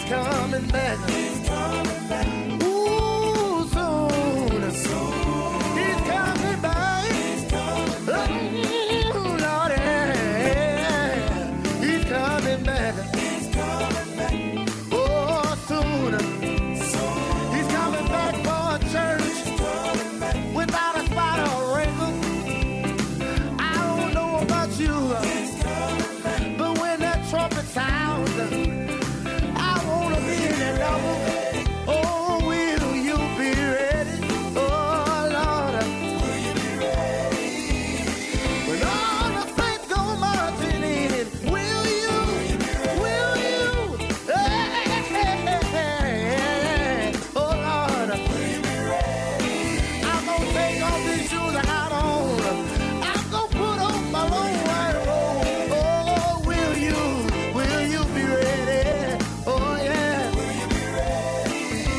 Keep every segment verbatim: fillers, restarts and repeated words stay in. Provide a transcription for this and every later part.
coming back. He's coming back. Ooh, soon. Soon. He's coming back. He's coming back. Oh, Lord, yeah. He's coming back. He's coming back. Oh, soon. Soon. He's coming back for a church without a spot or wrinkle. I don't know about you, but when that trumpet sounds, I wanna be in that double. Oh, will you be ready? Oh, Lord, will you be ready? When all the saints go marching in, will you? Will you? Hey, hey, hey, hey. Oh, Lord, will you be ready? I'm gonna take off these shoes I got on. I'm gonna put on my long white robe. Oh, will you? Will you be ready? Oh, yeah. Will you be ready?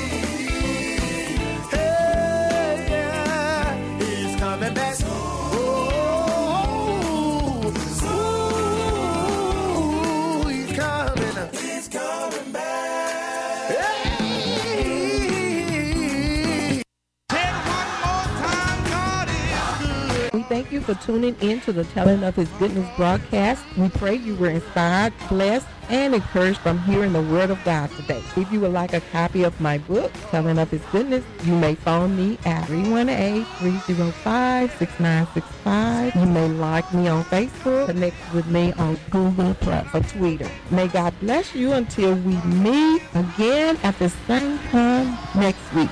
Hey, yeah. He's coming back. Oh, ooh, he's coming. He's coming back. Hey. We thank you for tuning in to the Telling of His Goodness broadcast. We pray you were inspired, blessed, and encouraged from hearing the Word of God today. If you would like a copy of my book, Telling of His Goodness, you may phone me at three one eight, three oh five, six nine six five. You may like me on Facebook, connect with me on Google Plus or Twitter. May God bless you until we meet again at the same time next week.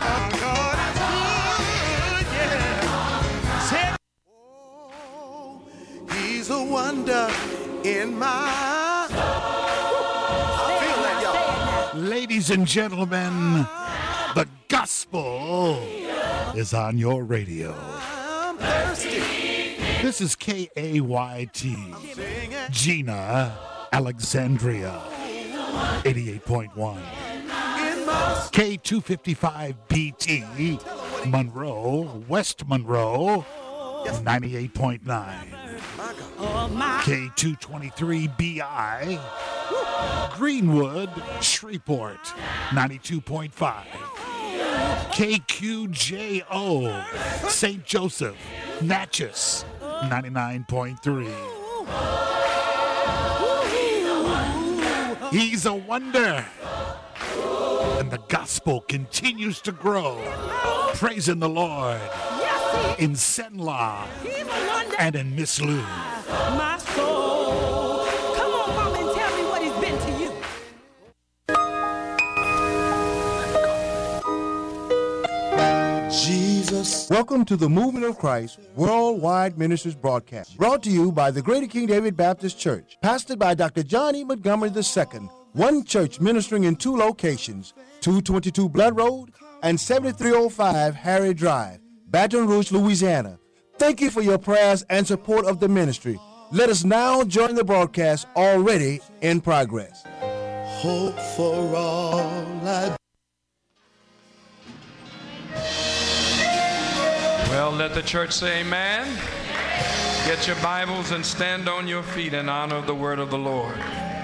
He's a wonder in my. I feel that, y'all. Ladies and gentlemen, the gospel is on your radio. I'm thirsty. This is K A Y T, Gina, Alexandria, eighty-eight point one. K two fifty-five B T, Monroe, West Monroe, ninety-eight point nine. K two twenty-three B I, Greenwood, Shreveport, ninety-two point five. K Q J O, Saint Joseph, Natchez, ninety-nine point three. He's a wonder. And the gospel continues to grow. Praising the Lord in Senla and in Miss Lou. My soul. Come on, Mama, and tell me what he's been to you. Jesus. Welcome to the Movement of Christ Worldwide Ministries broadcast, brought to you by the Greater King David Baptist Church, pastored by Doctor John E. Montgomery the Second. One church ministering in two locations, two twenty-two Blood Road and seventy-three oh five Harry Drive, Baton Rouge, Louisiana. Thank you for your prayers and support of the ministry. Let us now join the broadcast already in progress. Hope for all I. Well, let the church say amen. Get your Bibles and stand on your feet in honor of the word of the Lord.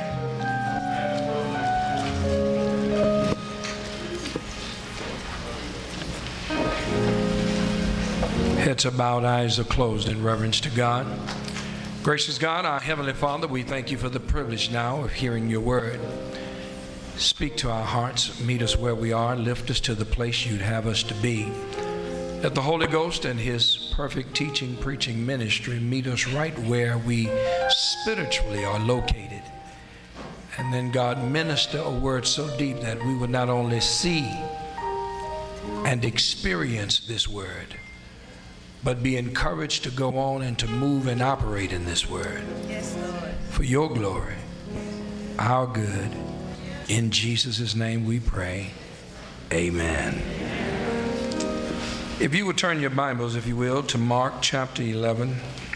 Heads are bowed, eyes are closed in reverence to God. Gracious God, our Heavenly Father, we thank you for the privilege now of hearing your word. Speak to our hearts, meet us where we are, lift us to the place you'd have us to be. Let the Holy Ghost and his perfect teaching, preaching ministry meet us right where we spiritually are located. And then, God, minister a word so deep that we would not only see and experience this word, but be encouraged to go on and to move and operate in this word. Yes, Lord. For your glory, our good. In Jesus' name we pray. Amen. If you would turn your Bibles, if you will, to Mark chapter eleven.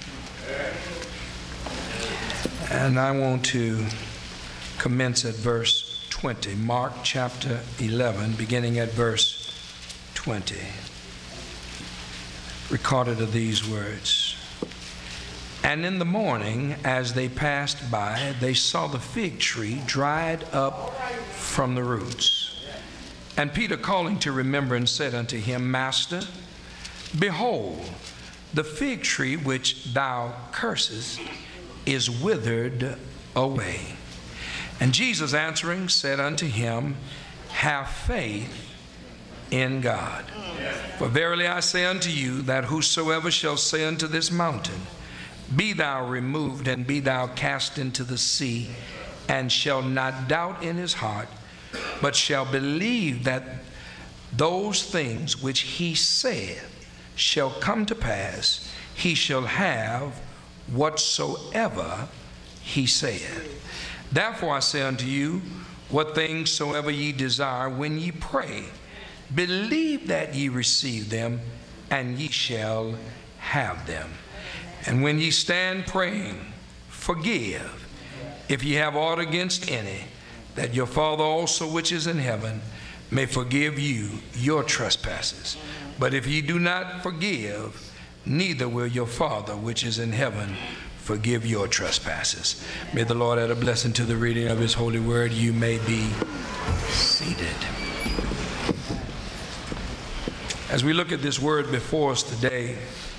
And I want to commence at verse twenty. Mark chapter eleven, beginning at verse twenty. Recorded are these words. And in the morning, as they passed by, they saw the fig tree dried up from the roots. And Peter, calling to remembrance, said unto him, Master, behold, the fig tree which thou cursest is withered away. And Jesus answering said unto him, Have faith in God. For verily I say unto you, that whosoever shall say unto this mountain, Be thou removed, and be thou cast into the sea, and shall not doubt in his heart, but shall believe that those things which he saith shall come to pass, he shall have whatsoever he saith. Therefore I say unto you, what things soever ye desire, when ye pray, believe that ye receive them, and ye shall have them. And when ye stand praying, forgive, if ye have aught against any, that your Father also which is in heaven may forgive you your trespasses. But if ye do not forgive, neither will your Father which is in heaven forgive your trespasses. May the Lord add a blessing to the reading of his holy word. You may be seated. As we look at this word before us today,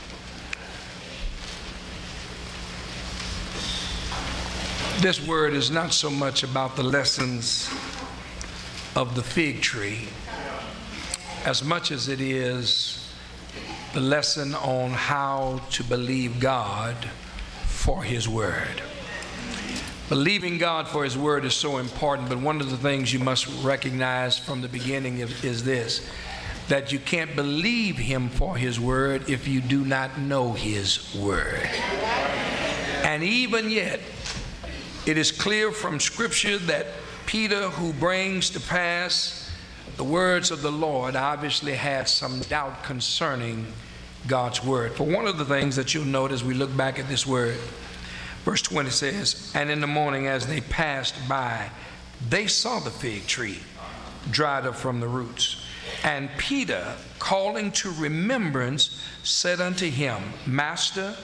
this word is not so much about the lessons of the fig tree as much as it is the lesson on how to believe God for his word. Believing God for his word is so important, but one of the things you must recognize from the beginning is this, that you can't believe him for his word if you do not know his word. And even yet, it is clear from Scripture that Peter, who brings to pass the words of the Lord, obviously had some doubt concerning God's word. For one of the things that you'll note as we look back at this word, verse twenty says, And in the morning as they passed by, they saw the fig tree dried up from the roots. And Peter, calling to remembrance, said unto him, Master,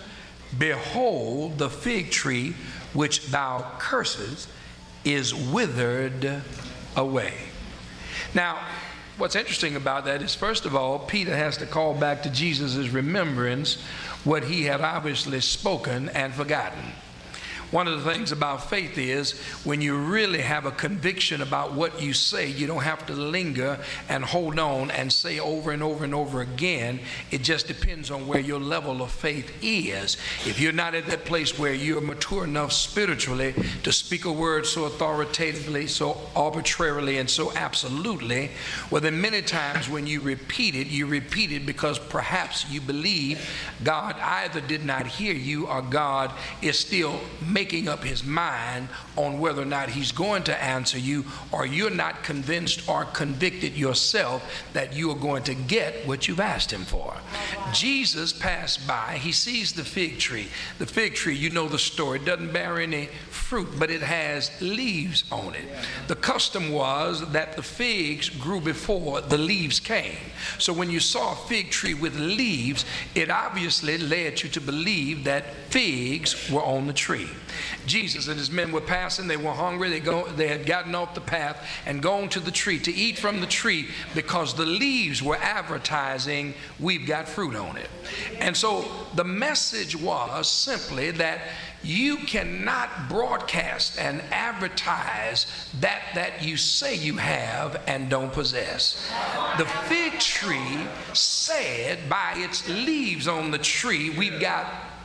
behold, the fig tree which thou cursest is withered away. Now, what's interesting about that is, first of all, Peter has to call back to Jesus' remembrance what he had obviously spoken and forgotten. One of the things about faith is when you really have a conviction about what you say, you don't have to linger and hold on and say over and over and over again. It just depends on where your level of faith is. If you're not at that place where you're mature enough spiritually to speak a word so authoritatively, so arbitrarily, and so absolutely, well, then many times when you repeat it, you repeat it because perhaps you believe God either did not hear you or God is still making making up his mind on whether or not he's going to answer you, or you're not convinced or convicted yourself that you are going to get what you've asked him for. Jesus passed by. He sees the fig tree. The fig tree, you know the story, it doesn't bear any fruit, but it has leaves on it. The custom was that the figs grew before the leaves came. So when you saw a fig tree with leaves, it obviously led you to believe that figs were on the tree. Jesus and his men were passing. They were hungry. They, go, they had gotten off the path and gone to the tree to eat from the tree because the leaves were advertising, we've got fruit on it. And so the message was simply that you cannot broadcast and advertise that that you say you have and don't possess. The fig tree said by its leaves on the tree, we've got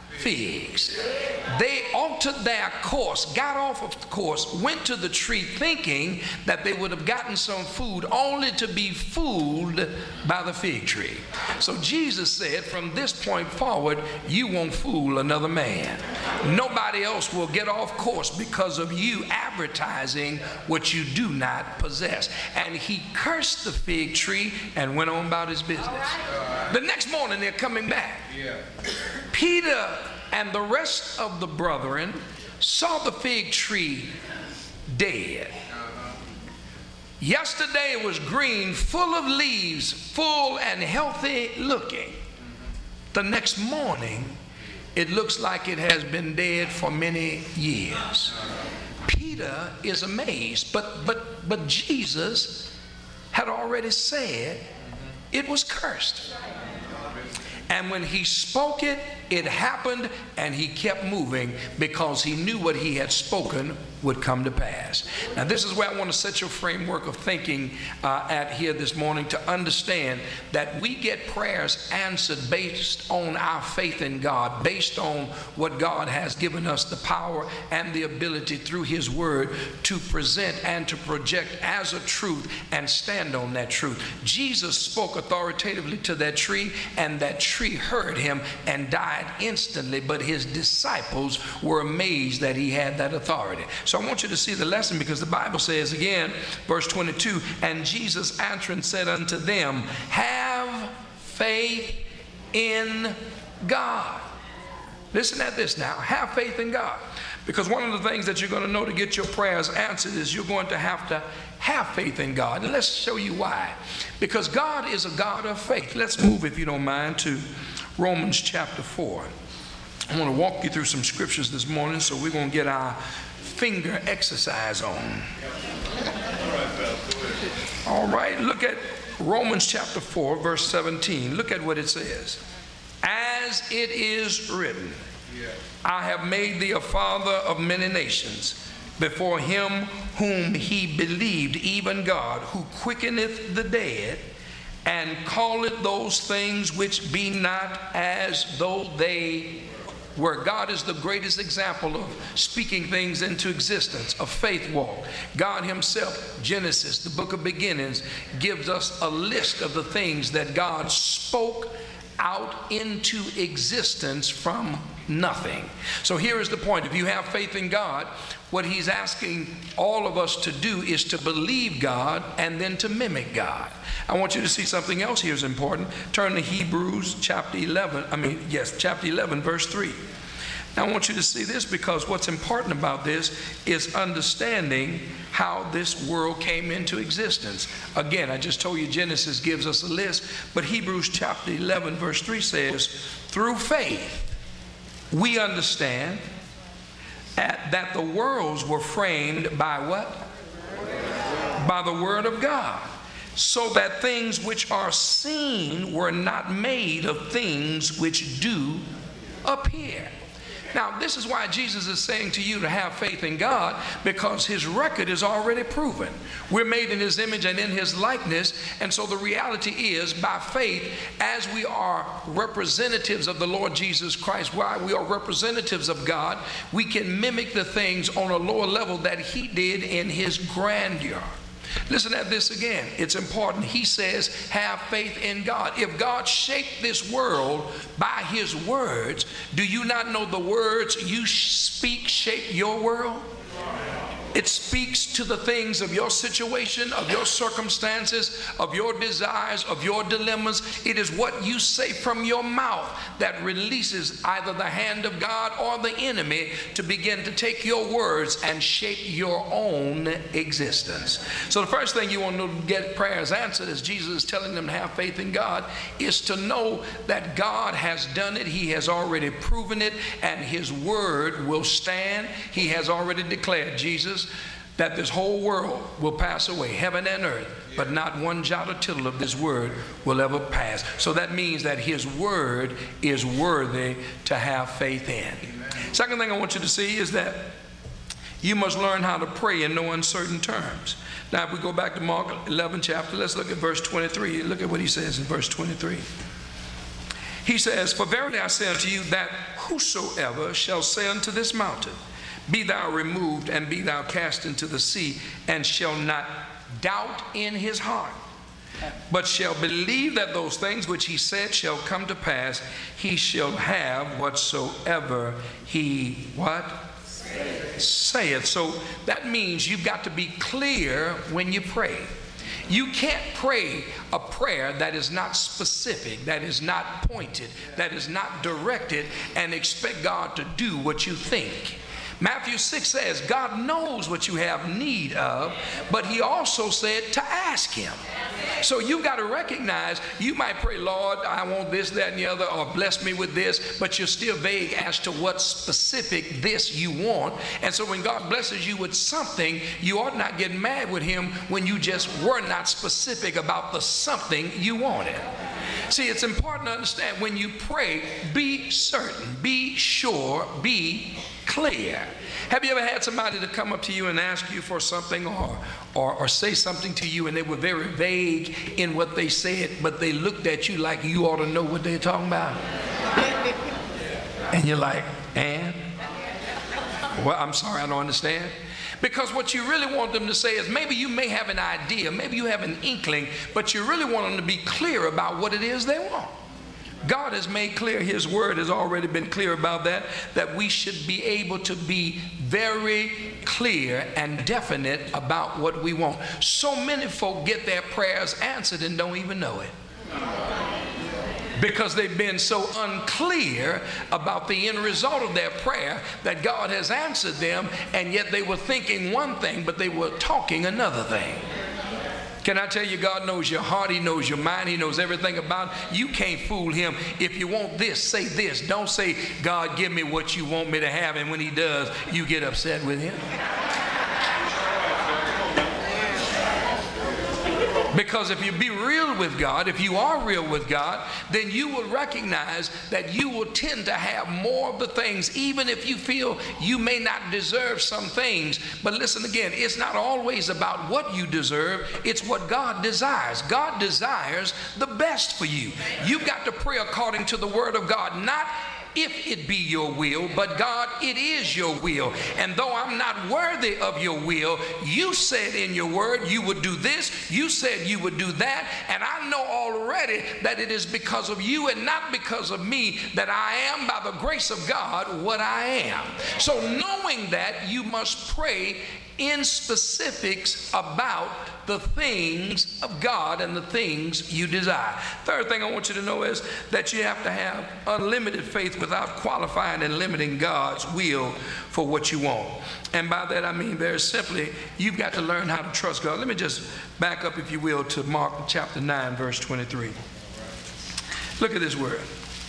figs. They altered their course, got off of the course, went to the tree thinking that they would have gotten some food, only to be fooled by the fig tree. So Jesus said, from this point forward, you won't fool another man. Nobody else will get off course because of you advertising what you do not possess. And he cursed the fig tree and went on about his business. The next morning they're coming back. Peter and the rest of the brethren saw the fig tree dead. Yesterday it was green, full of leaves, full and healthy looking. The next morning it looks like it has been dead for many years. Peter Peter is amazed, but but but Jesus had already said it was cursed. And when he spoke it, it happened, and he kept moving because he knew what he had spoken would come to pass. Now, this is where I want to set your framework of thinking uh, at here this morning, to understand that we get prayers answered based on our faith in God, based on what God has given us the power and the ability through his word to present and to project as a truth and stand on that truth. Jesus spoke authoritatively to that tree, and that tree heard him and died instantly, but his disciples were amazed that he had that authority. So I want you to see the lesson, because the Bible says again, verse twenty-two, and Jesus answering said unto them, have faith in God. Listen at this now, have faith in God. Because one of the things that you're going to know to get your prayers answered is you're going to have to have faith in God. And let's show you why. Because God is a God of faith. Let's move, if you don't mind, to Romans chapter four. I want to walk you through some scriptures this morning, so we're going to get our finger exercise on. All right, look at Romans chapter four, verse seventeen. Look at what it says. As it is written, I have made thee a father of many nations, before him whom he believed, even God, who quickeneth the dead, and calleth those things which be not as though they were. God is the greatest example of speaking things into existence, a faith walk. God himself, Genesis, the book of beginnings, gives us a list of the things that God spoke out into existence from nothing. So here is the point. If you have faith in God, what he's asking all of us to do is to believe God and then to mimic God. I want you to see something else here is important. Turn to Hebrews chapter eleven. I mean, yes, chapter eleven, verse three. Now I want you to see this, because what's important about this is understanding how this world came into existence. Again, I just told you Genesis gives us a list, but Hebrews chapter eleven, verse three says, through faith we understand at, that the worlds were framed by what? By the word of God, so that things which are seen were not made of things which do appear. Now, this is why Jesus is saying to you to have faith in God, because his record is already proven. We're made in his image and in his likeness, and so the reality is, by faith, as we are representatives of the Lord Jesus Christ, while we are representatives of God, we can mimic the things on a lower level that he did in his grandeur. Listen at this again. It's important. He says, have faith in God. If God shaped this world by his words, do you not know the words you speak shape your world? It speaks to the things of your situation, of your circumstances, of your desires, of your dilemmas. It is what you say from your mouth that releases either the hand of God or the enemy to begin to take your words and shape your own existence. So the first thing you want to get prayers answered, as Jesus is telling them to have faith in God, is to know that God has done it. He has already proven it, and his word will stand. He has already declared, Jesus, that this whole world will pass away, heaven and earth, but not one jot or tittle of this word will ever pass. So that means that his word is worthy to have faith in. Amen. Second thing I want you to see is that you must learn how to pray in no uncertain terms. Now, if we go back to Mark eleven chapter, let's look at verse twenty-three. Look at what he says in verse twenty-three. He says, for verily I say unto you, that whosoever shall say unto this mountain, be thou removed and be thou cast into the sea, and shall not doubt in his heart, but shall believe that those things which he said shall come to pass, he shall have whatsoever he what? Saith. Saith. So that means you've got to be clear when you pray. You can't pray a prayer that is not specific, that is not pointed, that is not directed, and expect God to do what you think. Matthew six says, God knows what you have need of, but he also said to ask him. So you got to recognize, you might pray, Lord, I want this, that, and the other, or bless me with this, but you're still vague as to what specific this you want. And so when God blesses you with something, you ought not get mad with him when you just were not specific about the something you wanted. See, it's important to understand when you pray, be certain, be sure, be clear. Have you ever had somebody to come up to you and ask you for something, or, or, or say something to you, and they were very vague in what they said, but they looked at you like you ought to know what they're talking about? And you're like, and? Well, I'm sorry, I don't understand. Because what you really want them to say is, maybe you may have an idea, maybe you have an inkling, but you really want them to be clear about what it is they want. God has made clear, his word has already been clear about that, that we should be able to be very clear and definite about what we want. So many folk get their prayers answered and don't even know it, because they've been so unclear about the end result of their prayer that God has answered them, and yet they were thinking one thing, but they were talking another thing. Can I tell you, God knows your heart, he knows your mind, he knows everything about it. You can't fool him. If you want this, say this. Don't say, God, give me what you want me to have, and when he does, you get upset with him. Because if you be real with God, if you are real with God, then you will recognize that you will tend to have more of the things, even if you feel you may not deserve some things. But listen again, it's not always about what you deserve, it's what God desires. God desires the best for you. You've got to pray according to the word of God, not if it be your will, but God, it is your will. And though I'm not worthy of your will, you said in your word you would do this, you said you would do that, and I know already that it is because of you and not because of me that I am, by the grace of God, what I am. So knowing that, you must pray in specifics about the things of God and the things you desire. Third thing I want you to know is that you have to have unlimited faith without qualifying and limiting God's will for what you want. And by that I mean very simply, you've got to learn how to trust God. Let me just back up, if you will, to Mark chapter nine, verse twenty-three. Look at this word.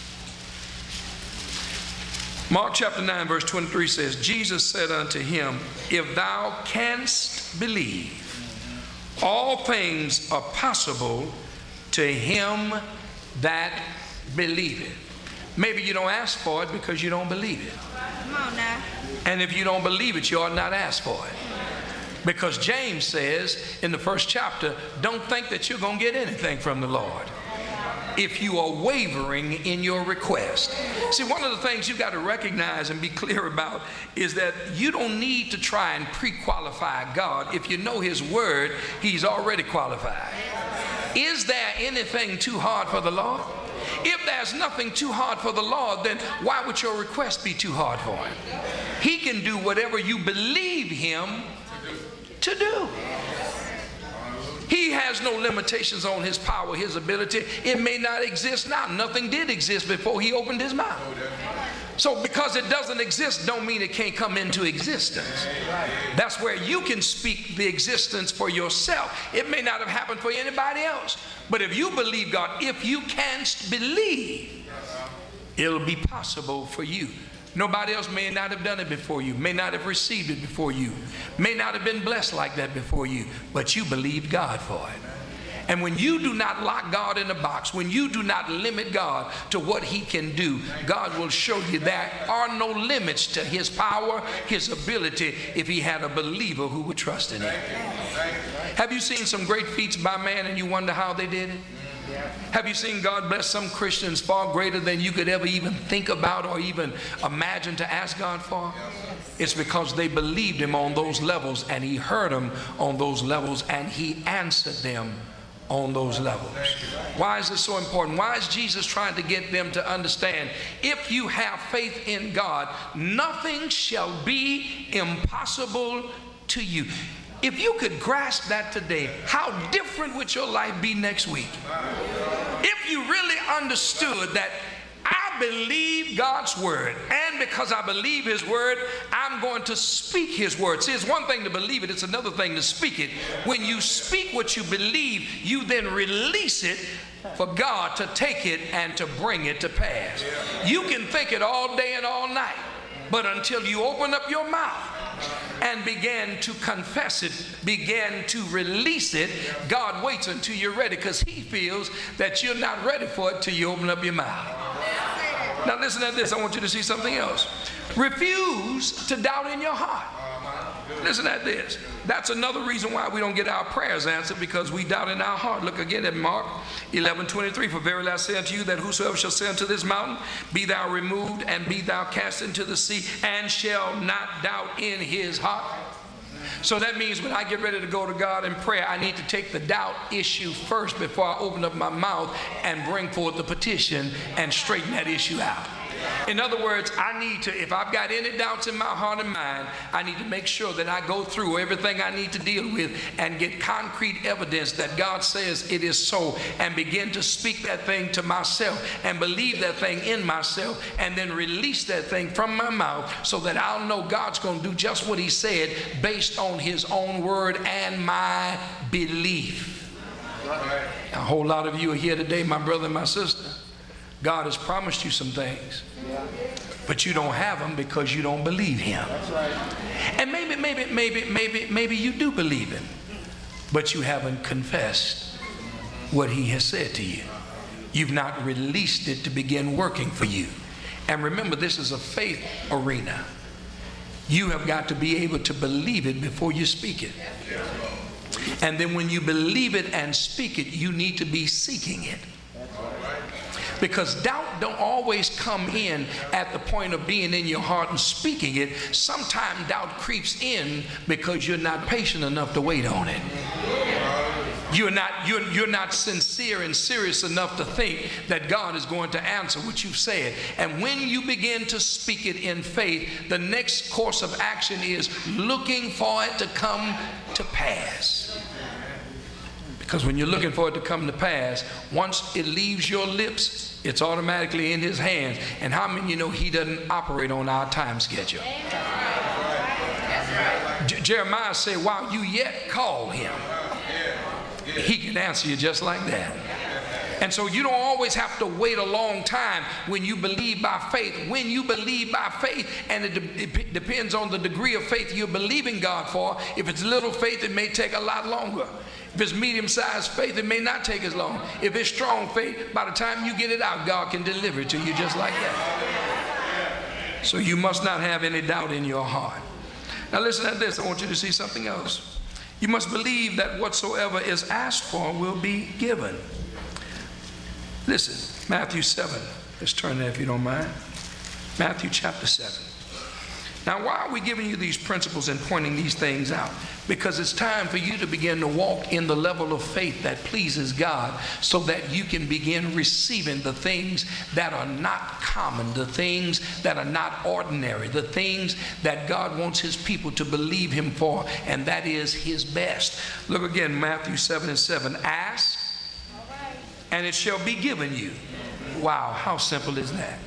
Mark chapter nine, verse twenty-three says, Jesus said unto him, if thou canst believe, all things are possible to him that believeth. Maybe you don't ask for it because you don't believe it. Come on now. And if you don't believe it, you ought not ask for it. Because James says in the first chapter, don't think that you're going to get anything from the Lord if you are wavering in your request. See, one of the things you've got to recognize and be clear about is that you don't need to try and pre-qualify God. If you know his word, he's already qualified. Is there anything too hard for the Lord? If there's nothing too hard for the Lord, then why would your request be too hard for him? He can do whatever you believe him to do. He has no limitations on his power, his ability. It may not exist now. Nothing did exist before he opened his mouth. So because it doesn't exist don't mean it can't come into existence. That's where you can speak the existence for yourself. It may not have happened for anybody else. But if you believe God, if you canst believe, it'll be possible for you. Nobody else may not have done it before you, may not have received it before you, may not have been blessed like that before you, but you believed God for it. And when you do not lock God in a box, when you do not limit God to what he can do, God will show you there are no limits to his power, his ability, if he had a believer who would trust in him. Have you seen some great feats by man and you wonder how they did it? Have you seen God bless some Christians far greater than you could ever even think about or even imagine to ask God for? It's because they believed him on those levels, and he heard them on those levels, and he answered them on those levels. Why is this so important? Why is Jesus trying to get them to understand, if you have faith in God, nothing shall be impossible to you? If you could grasp that today, how different would your life be next week? If you really understood that I I believe God's word, and because I believe his word, I'm going to speak his word. See, it's one thing to believe it, it's another thing to speak it. When you speak what you believe, you then release it for God to take it and to bring it to pass. You can think it all day and all night, but until you open up your mouth and begin to confess it, begin to release it, God waits until you're ready, because he feels that you're not ready for it till you open up your mouth. Now listen to this. I want you to see something else. Refuse to doubt in your heart. Listen at this. That's another reason why we don't get our prayers answered, because we doubt in our heart. Look again at Mark eleven twenty-three. For verily I say unto you, that whosoever shall say unto this mountain, be thou removed, and be thou cast into the sea, and shall not doubt in his heart. So that means when I get ready to go to God in prayer, I need to take the doubt issue first before I open up my mouth and bring forth the petition and straighten that issue out. In other words, I need to, if I've got any doubts in my heart and mind, I need to make sure that I go through everything I need to deal with and get concrete evidence that God says it is so, and begin to speak that thing to myself and believe that thing in myself, and then release that thing from my mouth, so that I'll know God's going to do just what he said based on his own word and my belief. A whole lot of you are here today, my brother and my sister. God has promised you some things, but you don't have them because you don't believe him. And maybe, maybe, maybe, maybe, maybe you do believe him, but you haven't confessed what he has said to you. You've not released it to begin working for you. And remember, this is a faith arena. You have got to be able to believe it before you speak it. And then when you believe it and speak it, you need to be seeking it. Because doubt don't always come in at the point of being in your heart and speaking it. Sometimes doubt creeps in because you're not patient enough to wait on it. You're not, you're, you're not sincere and serious enough to think that God is going to answer what you've said. And when you begin to speak it in faith, the next course of action is looking for it to come to pass. Because when you're looking for it to come to pass, once it leaves your lips, it's automatically in his hands. And how many of you know he doesn't operate on our time schedule? J- Jeremiah said, while you yet call him, he can answer you just like that. And so you don't always have to wait a long time when you believe by faith. When you believe by faith, and it, de- it depends on the degree of faith you're believing God for. If it's little faith, it may take a lot longer. If it's medium-sized faith, it may not take as long. If it's strong faith, by the time you get it out, God can deliver it to you just like that. So you must not have any doubt in your heart. Now listen to this. I want you to see something else. You must believe that whatsoever is asked for will be given. Listen, Matthew seven. Let's turn there if you don't mind. Matthew chapter seven. Now, why are we giving you these principles and pointing these things out? Because it's time for you to begin to walk in the level of faith that pleases God, so that you can begin receiving the things that are not common, the things that are not ordinary, the things that God wants his people to believe him for, and that is his best. Look again, Matthew seven and seven. Ask, and it shall be given you. Wow, how simple is that?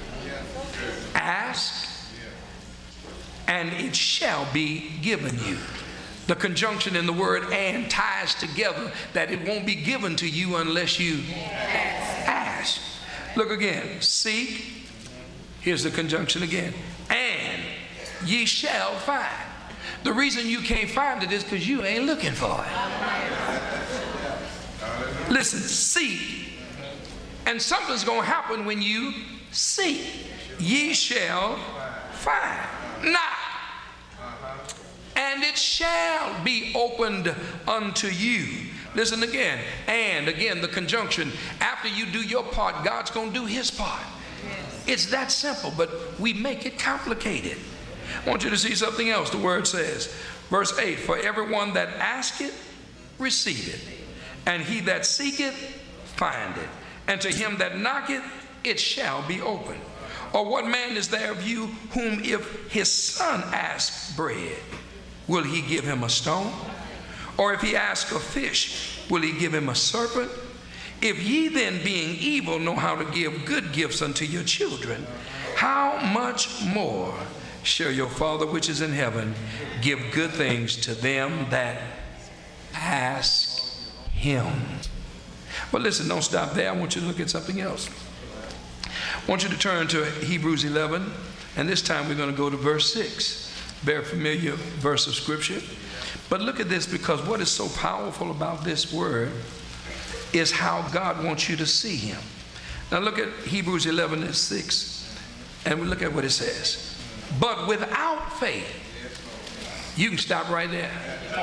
Ask, and it shall be given you. The conjunction in the word "and" ties together that it won't be given to you unless you ask. Look again. Seek. Here's the conjunction again. And ye shall find. The reason you can't find it is because you ain't looking for it. Listen, seek. And something's going to happen when you seek. Ye shall find. Knock, and it shall be opened unto you. Listen again. And again, the conjunction. After you do your part, God's going to do his part. It's that simple, but we make it complicated. I want you to see something else. The word says, verse eight, for everyone that asketh, receiveth, and he that seeketh, findeth, and to him that knocketh, it shall be opened. Or what man is there of you whom if his son asks bread, will he give him a stone? Or if he asks a fish, will he give him a serpent? If ye then, being evil, know how to give good gifts unto your children, how much more shall your Father which is in heaven give good things to them that ask him? But listen, don't stop there. I want you to look at something else. I want you to turn to Hebrews eleven, and this time we're going to go to verse six. Very familiar verse of scripture. But look at this, because what is so powerful about this word is how God wants you to see him. Now look at Hebrews eleven and six, and we look at what it says. But without faith, you can stop right there.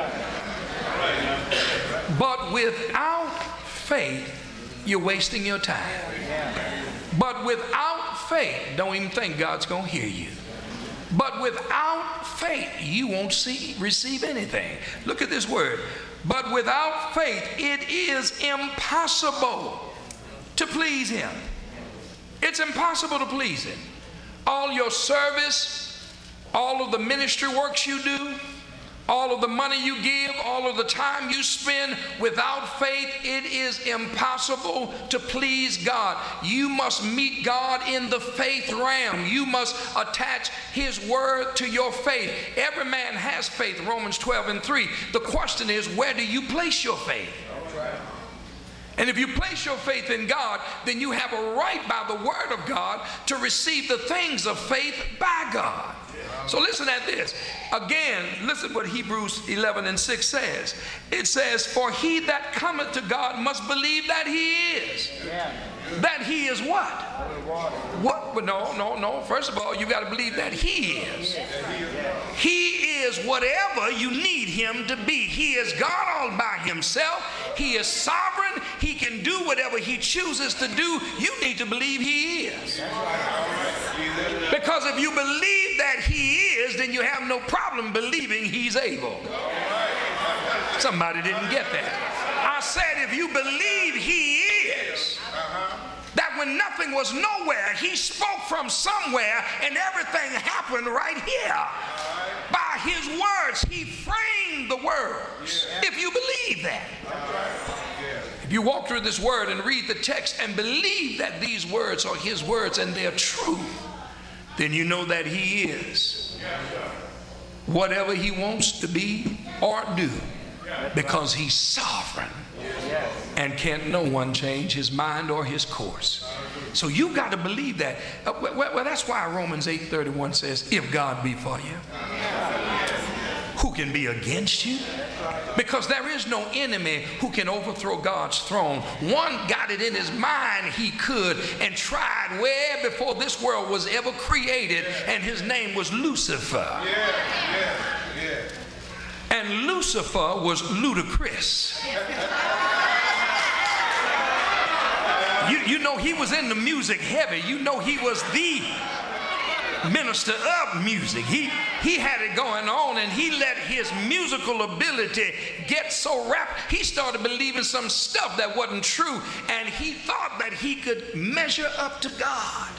But without faith, you're wasting your time. But without faith, don't even think God's going to hear you. But without faith, you won't see, receive anything. Look at this word. But without faith, it is impossible to please him. It's impossible to please him. All your service, all of the ministry works you do, all of the money you give, all of the time you spend, without faith, it is impossible to please God. You must meet God in the faith realm. You must attach his word to your faith. Every man has faith, Romans twelve and three. The question is, where do you place your faith? And if you place your faith in God, then you have a right by the word of God to receive the things of faith by God. So listen at this. Again, listen what Hebrews eleven and six says. It says, for he that cometh to God must believe that he is. Yeah. That he is what? What? But no, no, no. First of all, you got to believe that he is. He is whatever you need him to be. He is God all by himself. He is sovereign. He can do whatever he chooses to do. You need to believe he is. Because if you believe that he is, then you have no problem believing he's able. Somebody didn't get that. I said if you believe he is, that when nothing was nowhere, he spoke from somewhere and everything happened right here. By his words, he framed the words. If you believe that. If you walk through this word and read the text and believe that these words are his words and they're true, then you know that he is whatever he wants to be or do, because he's sovereign and can't no one change his mind or his course. So you got to believe that. Uh, well, well, that's why Romans eight thirty-one says, if God be for you, who can be against you? Because there is no enemy who can overthrow God's throne. One got it in his mind he could and tried way before this world was ever created, and his name was Lucifer. Yeah, yeah, yeah. And Lucifer was ludicrous. You, you know, he was in the music heavy. You know, he was the minister of music. He he had it going on, and he let his musical ability get so wrapped, he started believing some stuff that wasn't true, and he thought that he could measure up to God.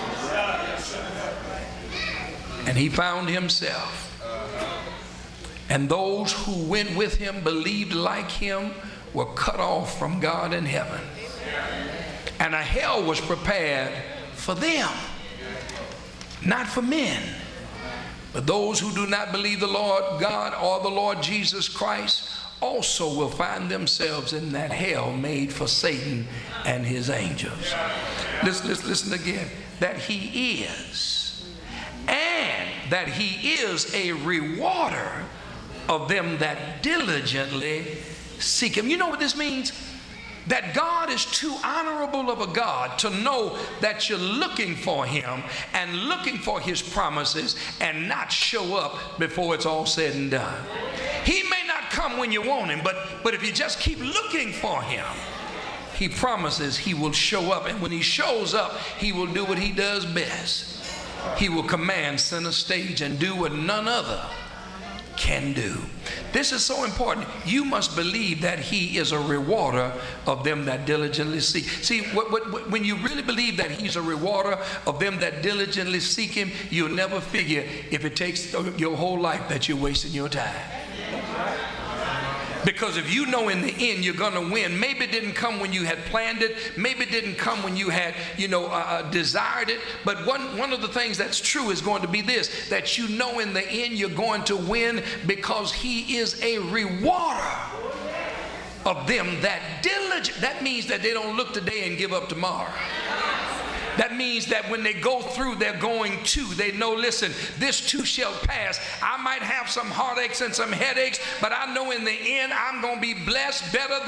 And he found himself, and those who went with him, believed like him, were cut off from God in heaven. And a hell was prepared for them, not for men. But those who do not believe the Lord God or the Lord Jesus Christ also will find themselves in that hell made for Satan and his angels. Listen, listen, listen again. That he is, and that he is a rewarder of them that diligently seek him. You know what this means? That God is too honorable of a God to know that you're looking for him and looking for his promises and not show up before it's all said and done. He may not come when you want him, but, but if you just keep looking for him, he promises he will show up. And when he shows up, he will do what he does best. He will command center stage and do what none other can do. This is so important. You must believe that he is a rewarder of them that diligently seek. See, what, what, when you really believe that he's a rewarder of them that diligently seek him, you'll never figure if it takes your whole life that you're wasting your time. Because if you know in the end you're going to win, maybe it didn't come when you had planned it, maybe it didn't come when you had, you know, uh, desired it, but one, one of the things that's true is going to be this, that you know in the end you're going to win because he is a rewarder of them that diligent. That means that they don't look today and give up tomorrow. That means that when they go through, they're going to. They know, listen, this too shall pass. I might have some heartaches and some headaches, but I know in the end I'm going to be blessed better